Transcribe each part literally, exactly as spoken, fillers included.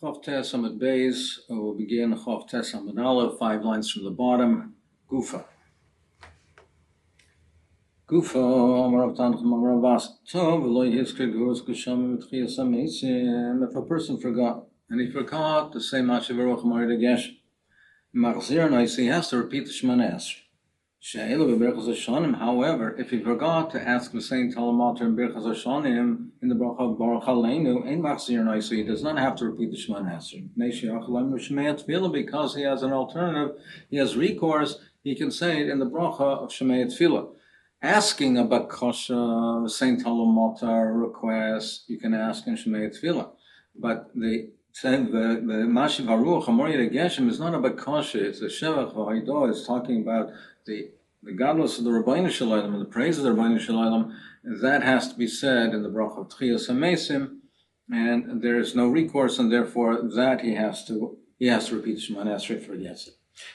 Chof Tes Amud Beis. We'll begin Chof Tes Amud Aleph, five lines from the bottom. Gufa. Gufa, Amar Rav Tanchum, Amar Rav Bas. Tov, V'lo Yizkir Gurus Gusham V'tchiyas HaMeisim. If a person forgot, and he forgot to say Mashiv Baruch Marid Gesh, Machzir Nois, he has to repeat the Shemana Esrei. However, if he forgot to ask the same Talamater in Birchas Hashanim in the Bracha of Baruch Aleinu, in Machzir Nois, he does not have to repeat the Shemana Esrei. Because he has an alternative, he has recourse, he can say it in the Bracha of Shemei Tefillah. Asking a bakasha, Saint Talamater request, you can ask in Shemei Tefillah. But the the the Mashiv Haruach Hamorid Geshem is not a bakasha, it's a Shevach V'Haidah. It's talking about the the godless of the Rabbeinu Shalom and the praise of the Rabbeinu Shalom. That has to be said in the Bracha of Tchiyas HaMeisim, and there is no recourse, and therefore that he has to he has to repeat the Shemana Esrei for Yetzir.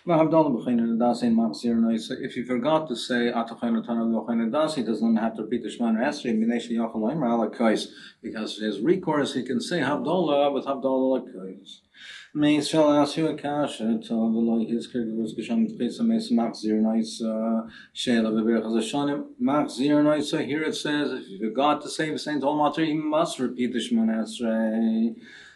If he forgot to say he does not have to repeat the Shemana Esrei because his recourse he can say Havdalah with Havdalah Lakais. May shall ask you a kasha to Veloy Hizkir Gurus Gesham Tchis Ames Machzir Noisa Sheila Beberchas Hashanim Machzir Noisa. Here it says if you forgot to say the Saint Talmater, he must repeat the Shemana Esrei.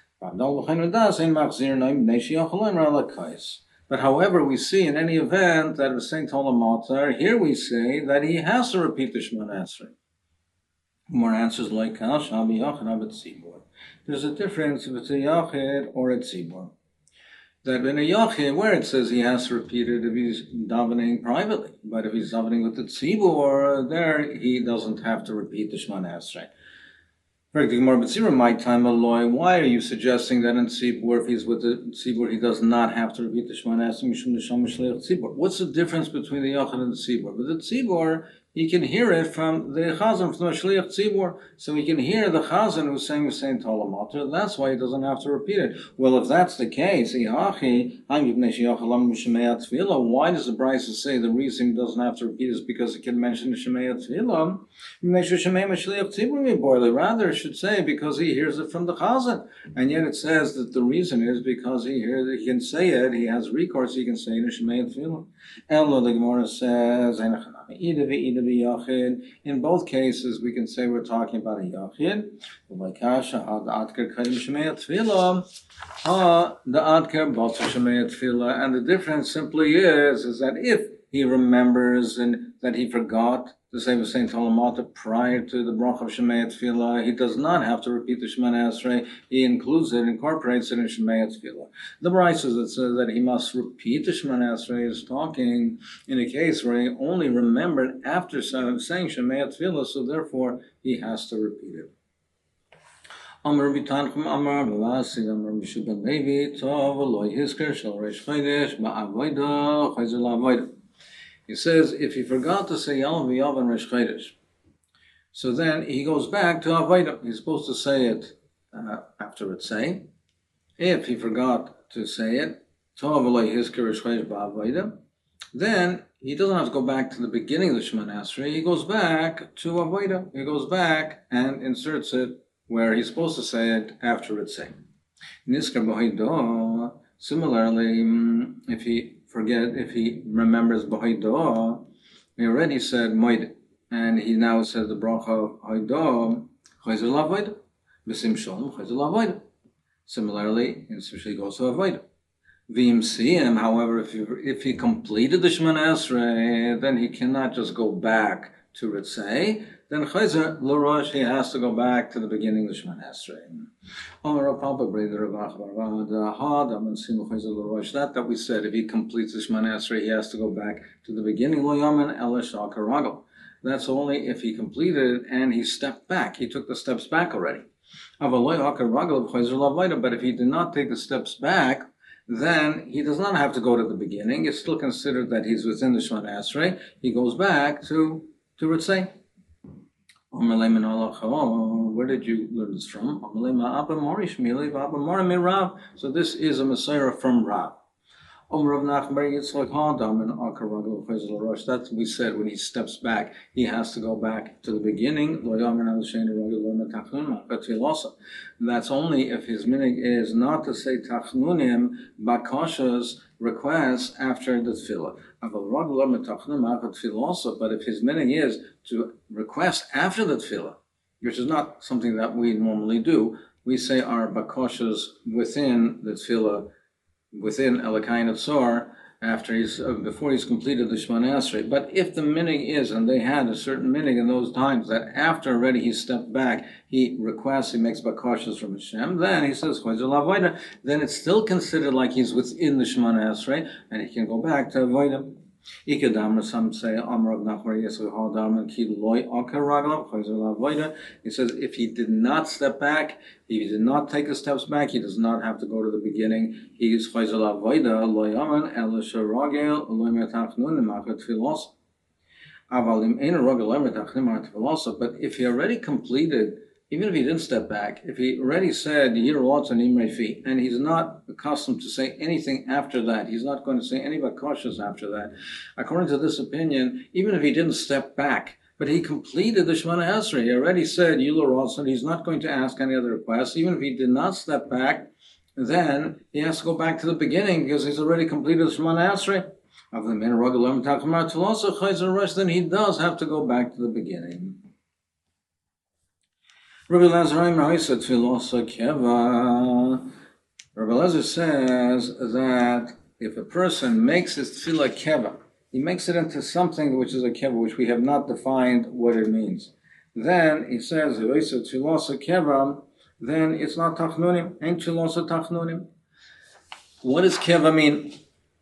But however, we see in any event that with Saint Talmater, here we say that he has to repeat the Shemana Esrei. More answers like Kal Shabi Yachid Abed Tzibor. There's a difference if it's a Yachid or a Tzibor. That in a Yachid, where it says he has to repeat it if he's davening privately, but if he's davening with the Tzibor, there he doesn't have to repeat the Shemana Esrei. Why are you suggesting that in Tzibur, if he's with the Tzibur, he does not have to repeat the Shemana Esrei? What's the difference between the Yachid and the Tzibur? With the Tzibur, he can hear it from the Chazan, from the Shliach Tzibur, so he can hear the Chazan who's saying the same Talamater. That's why he doesn't have to repeat it. Well, if that's the case, why does the Brisa say the reason he doesn't have to repeat is because he can mention the Shemei Tefillah? Rather, it should say because he hears it from the Chazan. And yet it says that the reason is because he hears it, he can say it, he has recourse, he can say it in Shemei Tefillah. Elo, the Gemara says, in both cases, we can say we're talking about a Yachid. The Adker and the difference simply is, is that if he remembers and that he forgot to say the Saint Talamater prior to the Bracha of Shemei Tefillah, he does not have to repeat the Shemana Esrei. He includes it, incorporates it in Shemei Tefillah. The Brisa that says that he must repeat the Shemana Esrei is talking in a case where he only remembered after saying Shemei Tefillah, so therefore he has to repeat it. Amar Rabbi Tanchum Amar Bavasi Amar Mishu ben Levi Tov Eloi Hizker Shel Reish Chodesh Ba'avoda Chayzer La'avoda. He says if he forgot to say Yom V'Yav and Reish Chodesh, so then he goes back to Avoda. He's supposed to say it uh, after it's saying. If he forgot to say it, Tov Eloi Hizker Reish Chodesh Ba'avoda, then he doesn't have to go back to the beginning of the Shemana Esrei. He goes back to Avoda. He goes back and inserts it where he's supposed to say it after it's saying. Niskar B'Haidah. Similarly, if he forget, if he remembers B'Haidah, he already said Moed, and he now says the bracha of Haidah, Chayzer La'avoda, B'Sim Shalom, Chayzer La'avoda. Similarly, in Sishli goes to Avoda. V'im Siyam, however, if he, if he completed the Shemana Esrei, then he cannot just go back to Ritzei. Then Chayzer L'Rosh, he has to go back to the beginning of the Shemana Esrei. That that we said, if he completes the Shemana Esrei, he has to go back to the beginning. That's only if he completed it and he stepped back. He took the steps back already. But if he did not take the steps back, then he does not have to go to the beginning. It's still considered that he's within the Shemana Esrei. He goes back to, to Ritzei. Where did you learn this from? So this is a Messiah from Rav. That's what we said when he steps back. He has to go back to the beginning. That's only if his minig is not to say tachnunim bakashas requests after the tefillah. But if his minig is to request after the tefillah, which is not something that we normally do, we say our bakashas within the tefillah, within Elakayin Tzor, after he's uh, before he's completed the Shemona Esrei. But if the minig is, and they had a certain minig in those times, that after already he stepped back, he requests, he makes bakashas from Hashem, then he says, then it's still considered like he's within the Shemona Esrei, and he can go back to Avodah. Some say he says if he did not step back, if he did not take the steps back, he does not have to go to the beginning. He is but if he already completed, even if he didn't step back, if he already said and he's not accustomed to say anything after that, he's not going to say any bakashas after that. According to this opinion, even if he didn't step back, but he completed the Shemona Esrei, he already said and he's not going to ask any other requests. Even if he did not step back, then he has to go back to the beginning because he's already completed the Shemona Esrei. Then he does have to go back to the beginning. Rabbi Elazar says that if a person makes his tefillah keva, he makes it into something which is a keva, which we have not defined what it means. Then he says, then it's not tachnunim, ain't tefillah tachnunim. What does keva mean?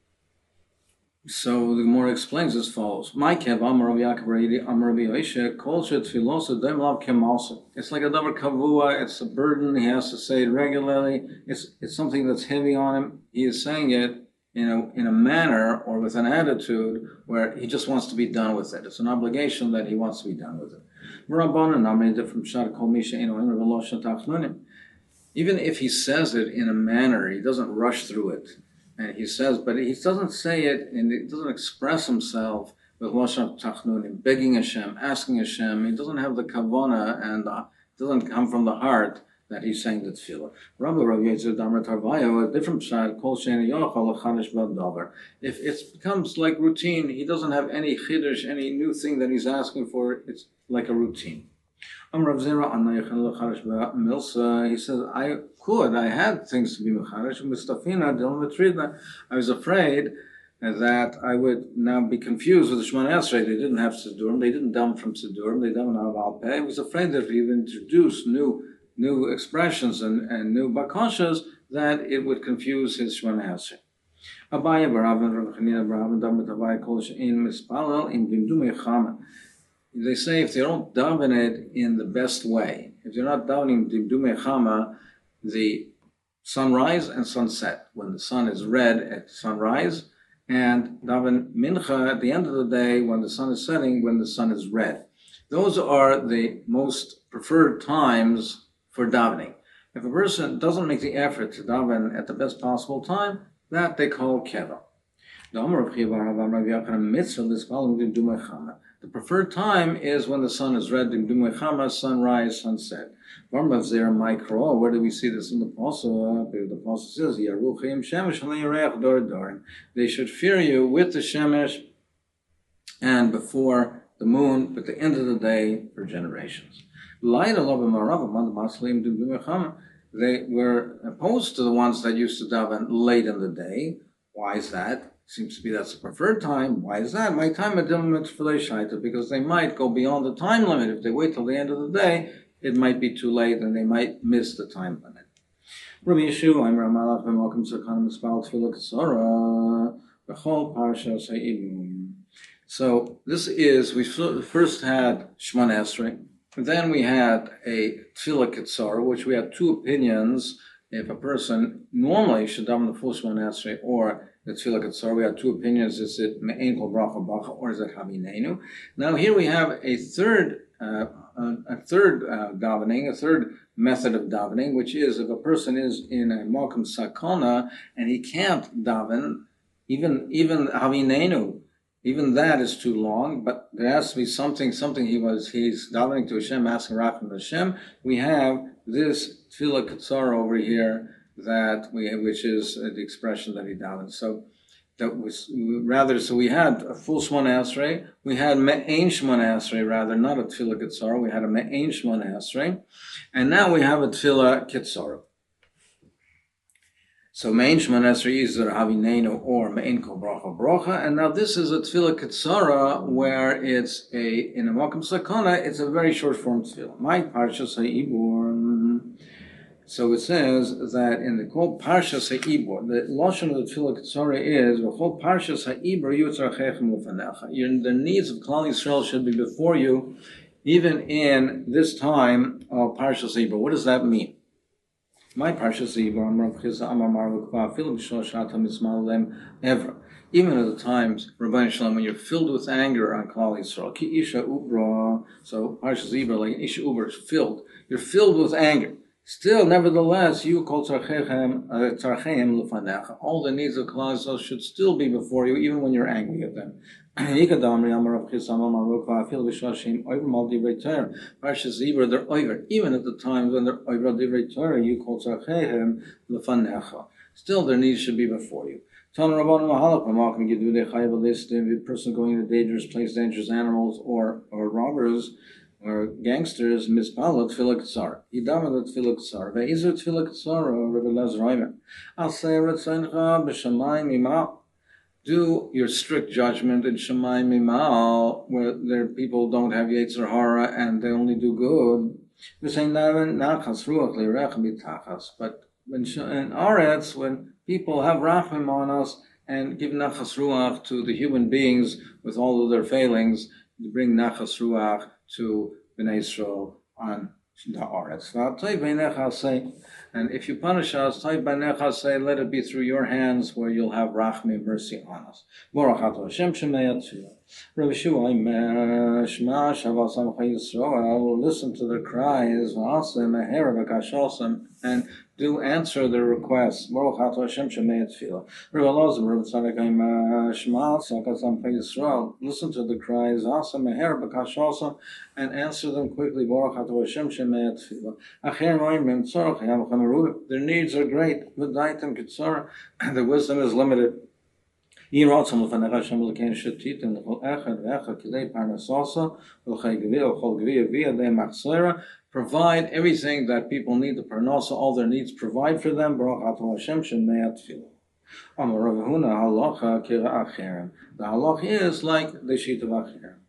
So the Gemara explains as follows: My kev Amar Rav Yaakov Amar Rav Yoshe Kol Shetfilosa Dem Lav Kemalsa. It's like a davar kavua. It's a burden. He has to say it regularly. It's it's something that's heavy on him. He is saying it in a in a manner or with an attitude where he just wants to be done with it. It's an obligation that he wants to be done with it. Even if he says it in a manner, he doesn't rush through it. And he says, but he doesn't say it, and he doesn't express himself with lashon tachnunim, begging Hashem, asking Hashem. He doesn't have the kavana, and uh, it doesn't come from the heart that he's saying the tefillah. Rabbi Rav Yetzer Damar Tarvayo, a different side, kol she'eni yochal l'chadash b'davar. If it becomes like routine, he doesn't have any chiddush, any new thing that he's asking for. It's like a routine. He says, I could, I had things to be mecharish, I was afraid that I would now be confused with the Shemona Esrei. They didn't have Siddurim, they didn't daven from Siddurim, they daven out of Alpeh. I was afraid that if we introduced new new expressions and, and new bakashas, that it would confuse his Shemona Esrei. Abaya Baravan Rav Chanina Baravan Damat Abaya Kol She'in Mispalel in Dimdumei Chama. They say if they don't daven it in the best way, if they're not davening Dimdumei Chama, the sunrise and sunset, when the sun is red at sunrise, and daven mincha at the end of the day when the sun is setting, when the sun is red. Those are the most preferred times for davening. If a person doesn't make the effort to daven at the best possible time, that they call keva. The preferred time is when the sun is red, sunrise, sunset. Where do we see this in the Pasuk? The Pasuk says, they should fear you with the Shemesh and before the moon, but the end of the day for generations. They were opposed to the ones that used to daven late in the day. Why is that? Seems to be that's the preferred time. Why is that? My time because they might go beyond the time limit. If they wait till the end of the day, it might be too late and they might miss the time limit. Rabbi Yeshua, I'm Ramalach, and welcome to Kanam Spal Tefillah Kesara, Bechol Parsha Se'ilum. So this is, we first had Shemona Esrei, then we had a Tefillah Kesara, which we had two opinions. If a person normally should daven the full Shemona Esrei or the Tefillah Kesara, we had two opinions. Is it Me'en Kol Bracha Bacha or is it Havinenu? Now here we have a third uh, a, a third uh, davening, a third method of davening, which is if a person is in a Malkum Sakana and he can't daven Even even Havinenu, even that is too long. But there has to be something. Something he was he's davening to Hashem, asking Rachman Hashem. We have this Tefillah Katsara over here that we which is the expression that he davened. So that was rather. So we had a full Shmona Esrei. We had Me'ain Shmona Esrei, rather not a Tefillah Katsara. We had a Me'ain Shmona Esrei, and now we have a Tefillah Katsara. So Me'ain Shmona Esrei is either Havinenu or Me'ain Kol Bracha Bracha, and now this is a Tefillah Katsara where it's a in a Makom Sakana. It's a very short form Tefillah. My Parshas HaIbor. So it says that in the Kol Parshas HaIbor, the lashon of the Tefillah Katsara is V'chol Parshas HaIbor Yitzarchechem L'fanecha. The needs of Klal Yisrael should be before you, even in this time of Parshas HaIbor. What does that mean? My Parshas HaIbor, Amar Chizah Amar Marvukva Filu B'Shol Shatam Yismal Lem Evra. Even at the times, Rabbi Shalom, when you're filled with anger on Klal Yisrael, Ki Isha Ubra. So Parshas HaIbor, like Isha Ubra, is filled. You're filled with anger. Still, nevertheless, you call tzarcheim l'fanecha. All the needs of Klal Yisrael should still be before you, even when you're angry at them. Parshas Zibur, they're over. Even at the times when they're over divrei Torah, you call tzarcheim l'fanecha. Still, their needs should be before you. Tan Rabbanim a person going to dangerous place, dangerous animals, or or robbers, or gangsters, mispalot tefillah katsara. Yidamed tefillah katsara. Ve'izer tefillah katsara. Rabbi Lezer Reimer. Al seirat seincha b'shamayim imal. Do your strict judgment in shamayim imal, where their people don't have yetzer hara and they only do good. Nachas ruach li'rech mitachas. But when in Aretz, when people have rachmim on us and give nachas ruach to the human beings with all of their failings, to bring nachas ruach to Bnei Yisrael on the Aretz. And if you punish us, say, let it be through your hands where you'll have rachmi, mercy on us. Listen to their cries and do answer their requests. Listen to the cries and answer them quickly. Their needs are great. The wisdom is limited. Provide everything that people need to parnasa, all their needs, provide for them. The halach is like the sheet of Achirim.